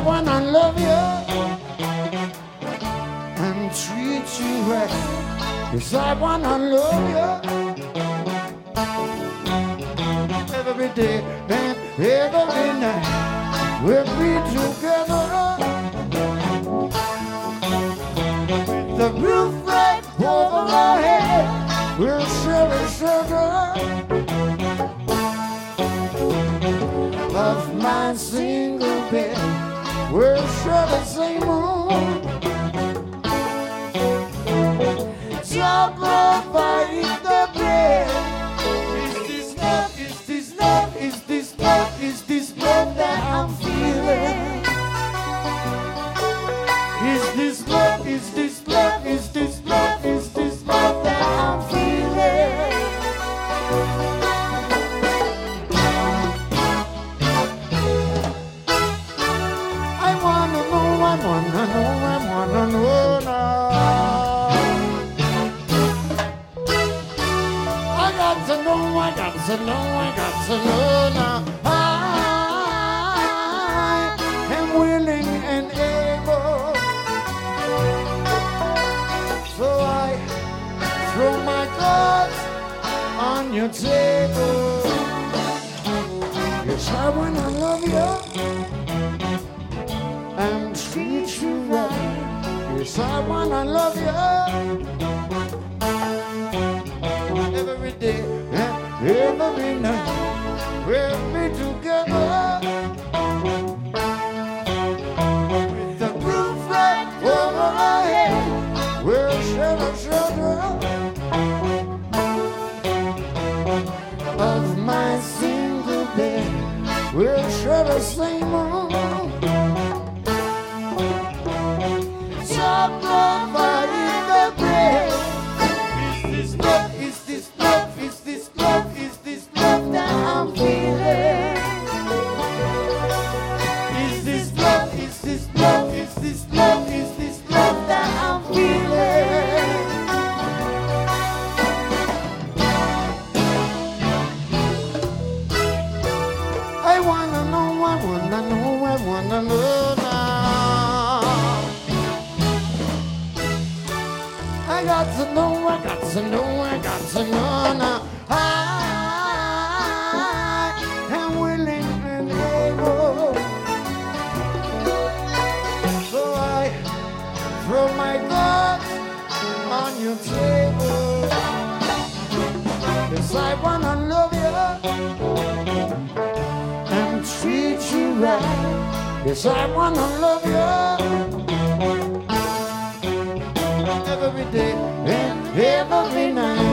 wanna love you and treat you right. Yes, I wanna love you every day and every night. We'll be together with the roof right over our head. We'll share a shelter of my single bed. We'll share the same room. Talk about the bed. Is this love? Is this love? Is this love? Is this love that I'm feeling? Is this love? Is this love? Is this love? Is this love that I'm feeling? I wanna know now. I got to know now. I am willing and able, so I throw my cards on your table. Yes, I wanna love you and treat you right. Yes, I wanna love you every day and every night. We'll be together with the roof right over our head. We'll share the shelter of my single bed. We'll share the same room. Talk about the bread. Is this love? Is this love? Is this love? Is this love that I'm feeling? Is this love? Is this love? Is this love? Is this love that I'm feeling? I wanna know now. I got to know now. I am willing and able, so I throw my cards on your table. Yes, I wanna love you and treat you right. Yes, I wanna love you every day and every night.